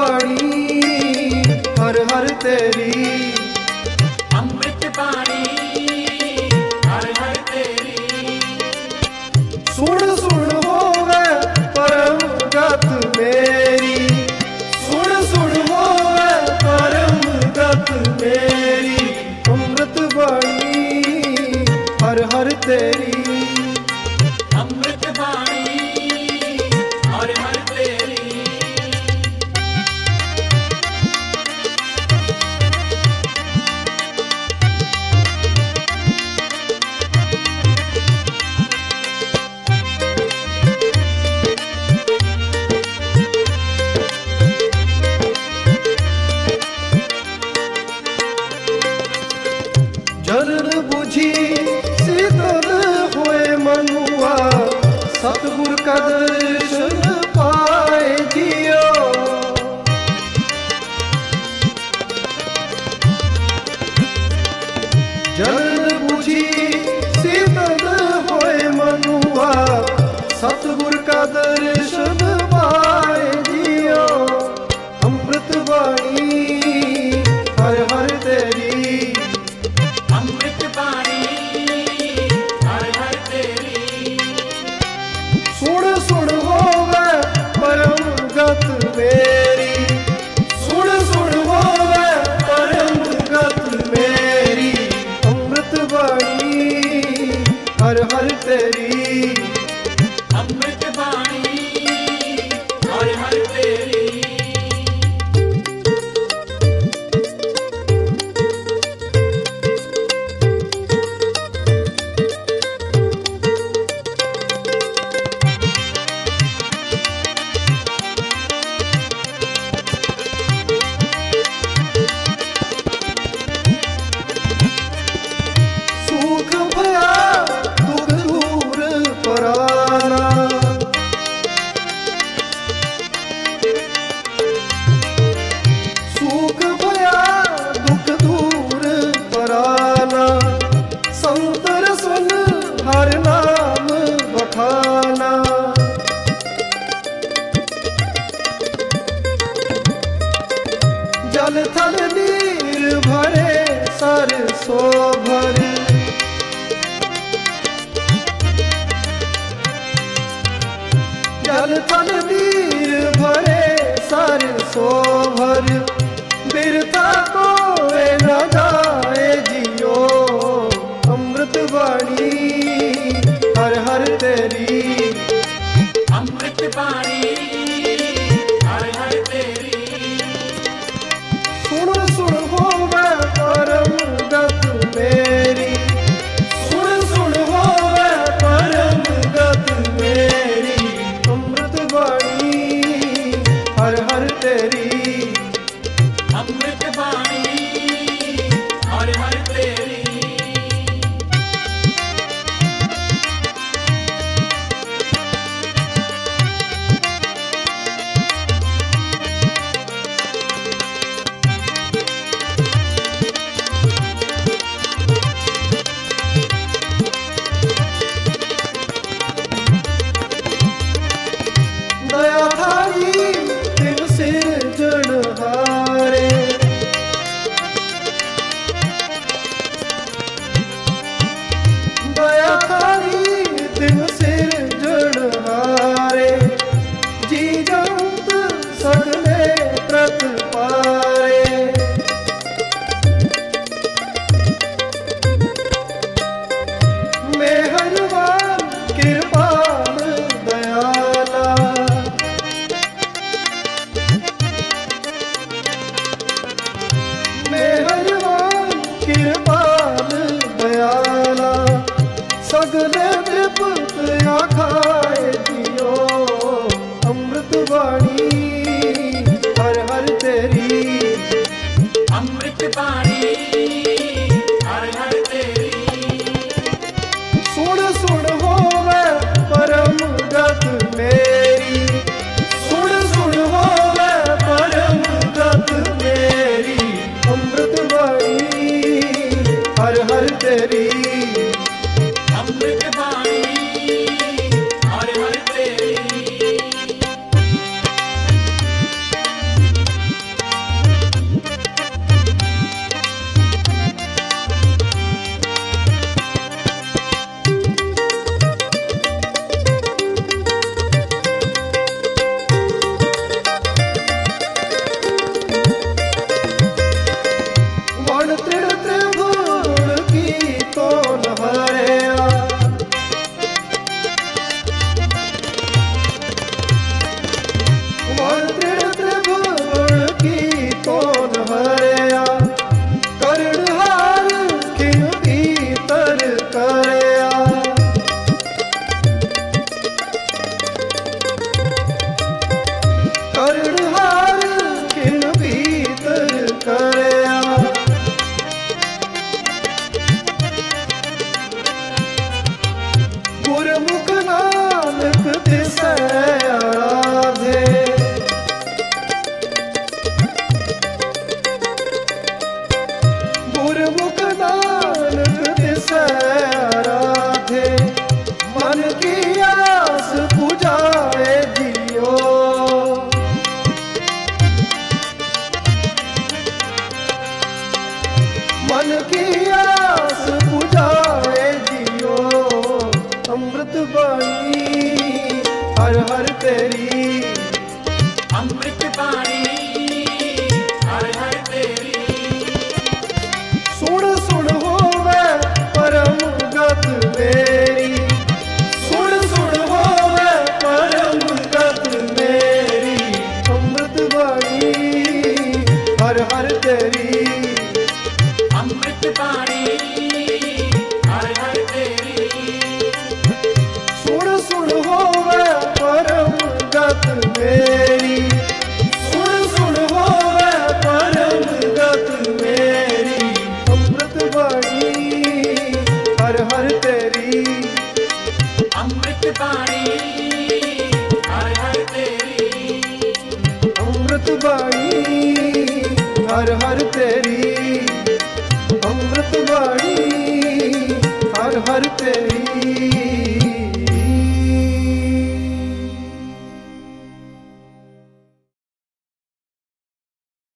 बाणी हर हर तेरी, अमृत बाणी हर हर तेरी। सुन सुन होवे परम गत मेरी, सुन सुन होवे परम गत मेरी, अमृत बाणी हर हर तेरी, अमृत बाणी हर हर तेरी। जल बुझी शीतल होए मनुआ, सतगुर का दर्शन पाए जियो। जल बुझी शीतल होए मनुआ, सतगुर का दर्शन पाए जियो। अमृत बाणी हर हर तेरी, अमृत बाणी हर हर तेरी। सुन सुन होवे परम गत मेरी, सुन सुन होवे परम गत मेरी, अमृत बाणी हर हर तेरी, अमृत बाणी हर हर तेरी। सुख भया दुख दूर पराना, सुख भया दुख दूर पराना, संतर सुन हर नाम बखाना। जल थल नीर भरे सर सो भर, जल थल नीर भरे सर सो भर, बिरथा कोए न जाए जियो। अमृत बाणी हर हर तेरी, अमृत बाणी हर हर तेरी। सुन सुन होवे परम गत मेरी, सुन सुन होवे परम गत मेरी, अमृत बाणी हर हर तेरी, अमृत बाणी हर हर तेरी। दया थारी तिन सिरजनहारे, दया थारी तिन सिरजनहारे, जी जंत सगले प्रत पारे। मेहरबान कृपाल दयाला, मेहरबान कृपाल दयाला, सगले तृप्त आखाए जियो। अमृत बाणी हर हर तेरी, अमृत बाणी हर हर तेरी। सुन सुन होवे परम गत मेरी, सुन सुन होवे परम गत मेरी, अमृत बाणी हर हर तेरी, अमृत बाणी हर हर तेरी। अमृत बाणी हर हर तेरी, अमृत बाणी हर हर तेरी। सुन सुन होवे परम गत मेरी,